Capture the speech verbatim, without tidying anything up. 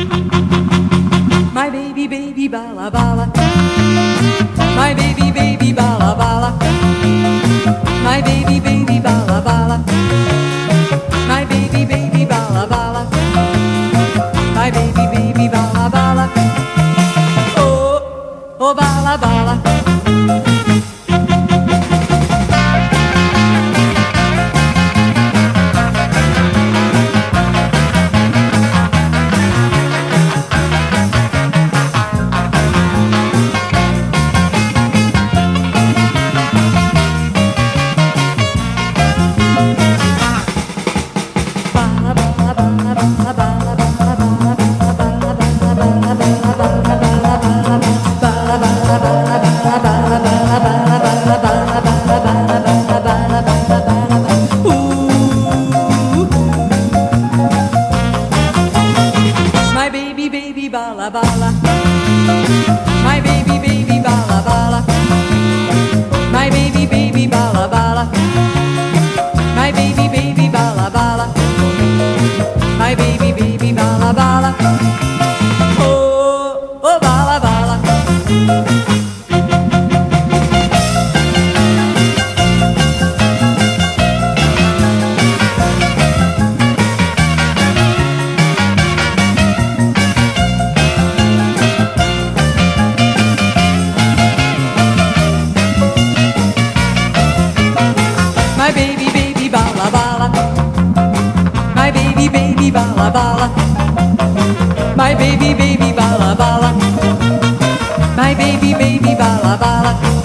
My baby, baby, bala, bala. My baby, baby, bala, bala. My baby, baby, bala, bala. My baby, baby, bala, bala. My baby, baby, bala, bala. Oh, oh, bala, bala. My baby, baby, bala, bala. My baby, baby, bala, bala. My baby, baby, bala, bala. My baby, baby, bala, bala. My baby, baby, bala, bala. Oh, oh, bala, bala. My baby, baby, bala, bala. My baby, baby, bala, bala. My baby, baby, bala, bala. My baby, baby, bala, bala.